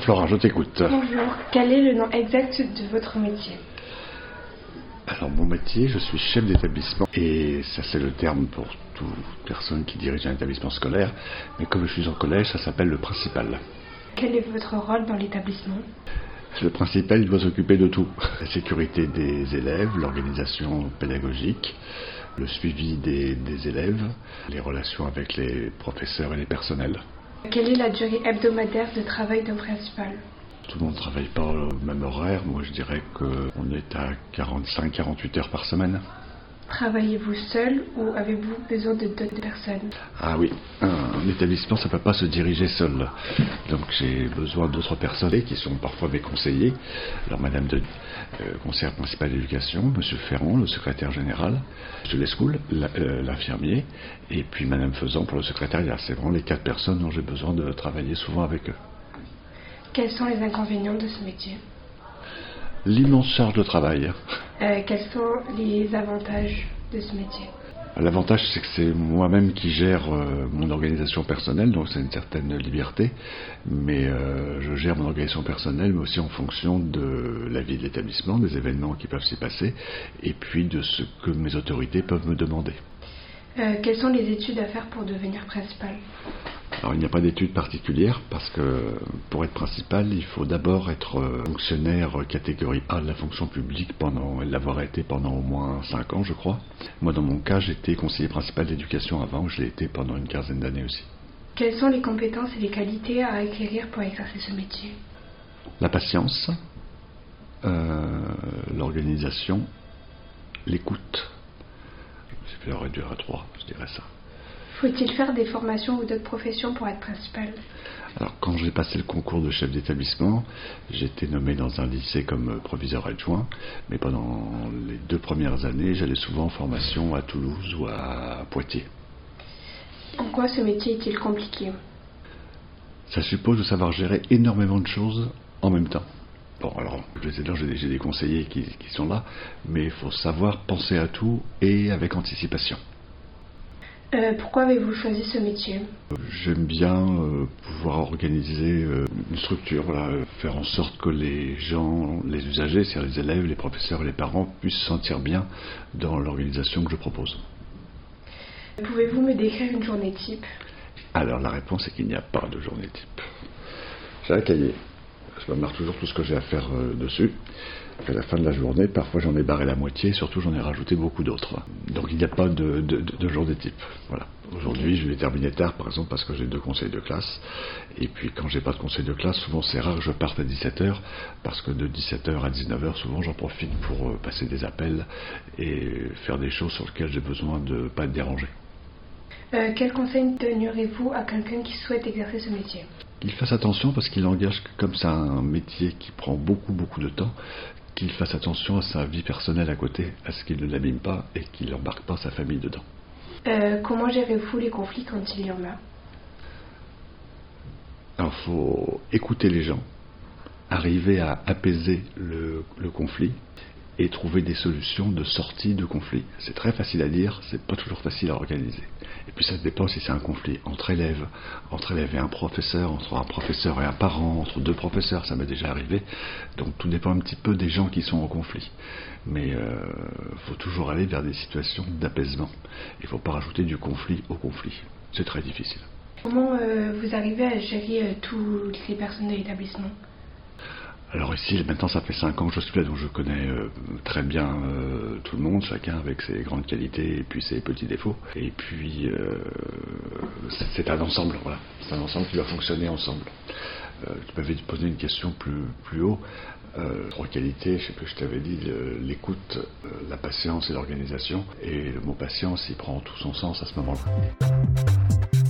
Florent, je t'écoute. Bonjour, quel est le nom exact de votre métier? Alors mon métier, je suis chef d'établissement et ça c'est le terme pour toute personne qui dirige un établissement scolaire, mais comme je suis en collège, ça s'appelle le principal. Quel est votre rôle dans l'établissement? Le principal, il doit s'occuper de tout. La sécurité des élèves, l'organisation pédagogique, le suivi des élèves, les relations avec les professeurs et les personnels. Quelle est la durée hebdomadaire de travail d'un principal? Tout le monde ne travaille pas au même horaire. Moi, je dirais qu'on est à 45-48 heures par semaine. Travaillez-vous seul ou avez-vous besoin d'autres personnes? Ah oui, un établissement, ça ne peut pas se diriger seul. Donc j'ai besoin d'autres personnes qui sont parfois mes conseillers. Alors Madame de conseillère principale d'éducation, Monsieur Ferrand, le secrétaire général, Monsieur Lescoul, l'infirmier, et puis Madame Faisan pour le secrétariat. C'est vraiment les 4 personnes dont j'ai besoin de travailler souvent avec eux. Quels sont les inconvénients de ce métier? L'immense charge de travail. Quels sont les avantages de ce métier? L'avantage, c'est que c'est moi-même qui gère mon organisation personnelle, donc c'est une certaine liberté, mais je gère mon organisation personnelle, mais aussi en fonction de la vie de l'établissement, des événements qui peuvent s'y passer, et puis de ce que mes autorités peuvent me demander. Quelles sont les études à faire pour devenir principal? Alors il n'y a pas d'études particulières parce que pour être principal, il faut d'abord être fonctionnaire catégorie A de la fonction publique et l'avoir été pendant au moins 5 ans, je crois. Moi, dans mon cas, j'étais conseiller principal d'éducation avant, je l'ai été pendant une quinzaine d'années aussi. Quelles sont les compétences et les qualités à acquérir pour exercer ce métier? La patience, l'organisation, l'écoute. Je vais le réduire à 3, je dirais ça. Faut-il faire des formations ou d'autres professions pour être principal? Alors, quand j'ai passé le concours de chef d'établissement, j'ai été nommé dans un lycée comme proviseur adjoint, mais pendant les 2 premières années, j'allais souvent en formation à Toulouse ou à Poitiers. En quoi ce métier est-il compliqué? Ça suppose de savoir gérer énormément de choses en même temps. Bon, alors, j'ai des conseillers qui sont là, mais il faut savoir penser à tout et avec anticipation. Pourquoi avez-vous choisi ce métier? J'aime bien pouvoir organiser une structure, faire en sorte que les gens, les usagers, c'est-à-dire les élèves, les professeurs et les parents puissent se sentir bien dans l'organisation que je propose. Pouvez-vous me décrire une journée type? Alors la réponse est qu'il n'y a pas de journée type. J'ai un cahier, je me marque toujours tout ce que j'ai à faire dessus. À la fin de la journée, parfois j'en ai barré la moitié, et surtout j'en ai rajouté beaucoup d'autres. Donc il n'y a pas de journée type. Voilà. Aujourd'hui je vais terminer tard par exemple parce que j'ai 2 conseils de classe. Et puis quand j'ai pas de conseil de classe, souvent c'est rare que je parte à 17h parce que de 17h à 19h souvent j'en profite pour passer des appels et faire des choses sur lesquelles j'ai besoin de ne pas être dérangé. Quel conseil donneriez-vous à quelqu'un qui souhaite exercer ce métier? Qu'il fasse attention parce qu'il engage, comme c'est un métier qui prend beaucoup de temps, qu'il fasse attention à sa vie personnelle à côté, à ce qu'il ne l'abîme pas et qu'il n'embarque pas sa famille dedans. Comment gérez-vous les conflits quand il y en a? Alors il faut écouter les gens, arriver à apaiser le conflit et trouver des solutions de sortie de conflit. C'est très facile à dire, c'est pas toujours facile à organiser. Et puis ça dépend si c'est un conflit entre élèves et un professeur, entre un professeur et un parent, entre 2 professeurs, ça m'est déjà arrivé. Donc tout dépend un petit peu des gens qui sont en conflit. Mais faut toujours aller vers des situations d'apaisement. Il ne faut pas rajouter du conflit au conflit. C'est très difficile. Comment vous arrivez à gérer toutes les personnes de l'établissement? Alors ici, maintenant ça fait 5 ans que je suis là, donc je connais très bien tout le monde, chacun avec ses grandes qualités et puis ses petits défauts. Et puis c'est un ensemble, voilà. C'est un ensemble qui doit fonctionner ensemble. Tu m'avais posé une question plus haut. 3 qualités, je sais plus, je t'avais dit, l'écoute, la patience et l'organisation. Et le mot patience, il prend tout son sens à ce moment-là.